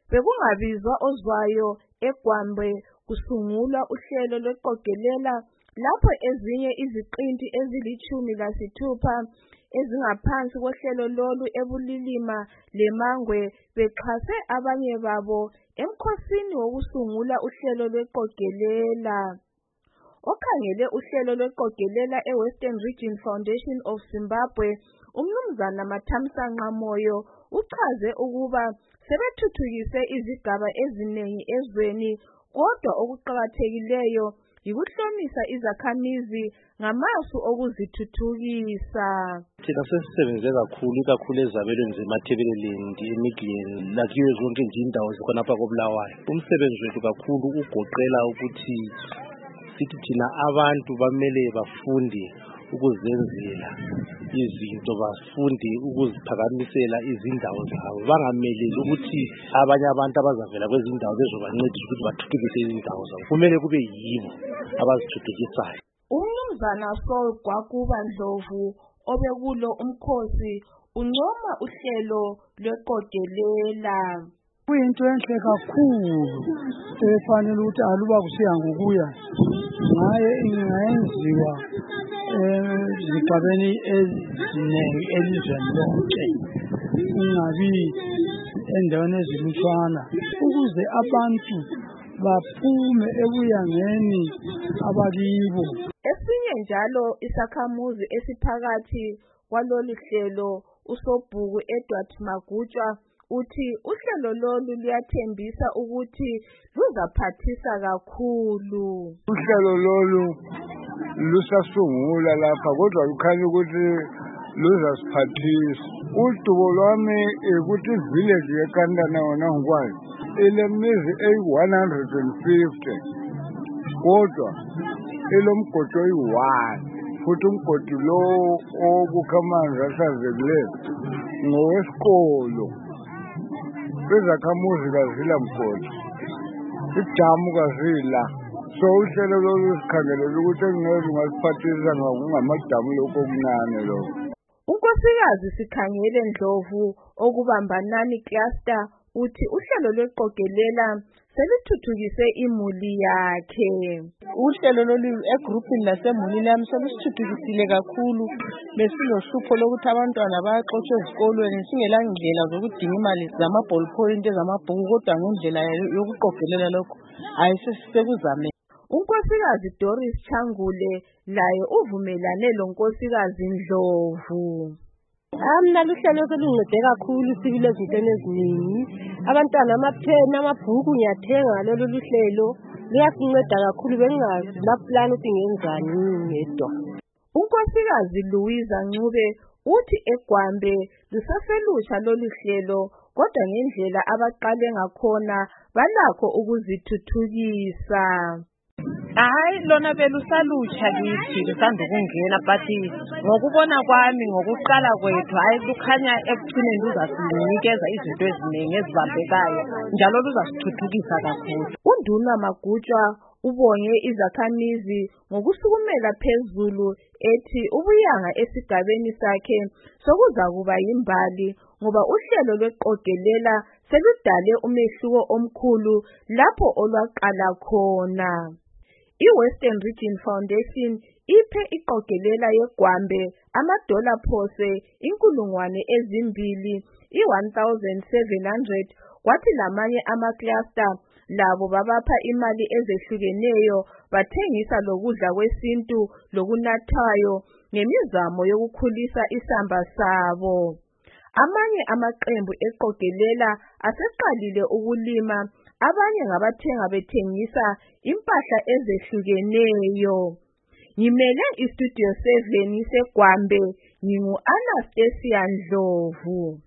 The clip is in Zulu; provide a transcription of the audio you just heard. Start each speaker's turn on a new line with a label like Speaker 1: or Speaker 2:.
Speaker 1: bekungabizwa ozwayo eGwambe kusungulwa uhlelo lweqogelela lapho ezinye iziqinti ezili-16 ezingaphansi kohlelo lolu eBulilima leMangwe bexhase abanye babo emkhosini wokusungula uhlelo lweqogelela. Okhangele uhlelo lweqogelela eWestern Region Foundation of Zimbabwe, uMnumzana Mathamsanqa Moyo uchaze ukuba sebethuthukise izigaba eziningi ezweni, kodwa okuqakathekileyo yikuhlomisa izakhamizi ngamasu okuzithuthukisa.
Speaker 2: Thina sesisebenze kakhulu ezabelweni zeMatabeleland, eMidrand, lakiwe zonke nje indawo zikhonapha koBulawayo. Umsebenzi wethu kakhulu ugoqela ukuthi sithi thina abantu bamele bafunde ukuzenzela izinto, bafunde ukuziphakamisela izindawo zabo, bangameleli ukuthi abanye abantu abazavela kwezindawo bezobancedisa ukuthi bathuthukise izindawo zabo. Kumele kube yibo abazithuthukisayo.
Speaker 1: UMnumzana Saul Gwakuba Ndlovu obekulo umkhosi uncoma uhlelo lweqogelela.
Speaker 3: Kuyinto enhle kakhulu efanele ukuthi aluba kusiya ngokuya ngaye ingayenziwa ezigabeni eziningi elizweni lonke, kungabi endaweni ezilutshwana, ukuze abantu baphume ebuyangeni abakibo.
Speaker 1: Esinye njalo isakhamuzi esiphakathi kwalolu hlelo, uSobhuku Edward Magutshwa, uthi uhlelo lolu luyathembisa ukuthi luzaphathisa kakhulu.
Speaker 4: Uhlelo lolu lusasungula lapha kodwa lukhanya ukuthi luzasiphathisa. Udubo lwami ukuthi ivillage yeKandana wona ngikwazi ilemizi eyi-150 kodwa ilomgodi oyi-1, futhi umgodi lo obukha amanzi ahlanzekileyo ngowesikolo. Izakhamuzi kazila mgodi, idamu kazila. So uhlelo lolu sikhangelela ukuthi engeke ungasiphathisa ngokungamadamu lokho okuncane lokho.
Speaker 1: uNkosikazi Sikhangele Ndlovu okubambanani cluster uthi uhlelo lweqogelela selithuthukise imuli yakhe.
Speaker 5: Uhlelo lolu egroupini lasemulini yami selusithuthukisile kakhulu. Besilohlupho lokuthi abantwana bayaxotshwa ezikolweni singela ndlela zokudinga imali zamaball point ezamabhuku, kodwa ngendlela yokuqogelela lokho ayisisekuzame.
Speaker 1: uNkosikazi Doris Changule laye uvumelane loNkosikazi Ndlovu.
Speaker 5: Mina luhlelo seluncede kakhulu sibile ezintweni eziningi. Abantwana amapheni, amabhuku ngiyathenga lolu luhlelo. Luyasinceda kakhulu, bengazi la plan ukuthi ngenzani ngedwa.
Speaker 1: uNkosikazi Louisa Ncube uthi eGwambe lusaselusha lolu hlelo, kodwa ngendlela abaqale ngakhona balakho ukuzithuthukisa.
Speaker 5: Hayi, lona belusalutsha kithi lusanda ukungena, but ngokubona kwami ngokuqala kwethu hayi lukhanya ekugcineni luzasinikeza izinto eziningi ezibambekayo njalo luzasithuthukisa kakhulu.
Speaker 1: uNduna Magutshwa ubonge izakhamizi ngokusukumela phezulu ethi ubuyanga esigabeni sakhe sokuzakuba yimbali ngoba uhlelo lweqogelela seludale umehluko omkhulu lapho olwaqala khona. iWestern Region Foundation iphe iqogelela yeGwambe $2 phose 2,000 1,700 kwathi lamanye amacluster labo babapha imali ezehlukeneyo bathengisa lokudla kwesintu lokunathwayo ngemizamo yokukhulisa isamba sabo. Amanye amaqembu eqogelela aseqalile ukulima, abanye ngabathenga bethengisa impahla ezehlukeneyo. Ngimele iStudio 7 seGwambe, ngingu-Anastasia Ndlovu.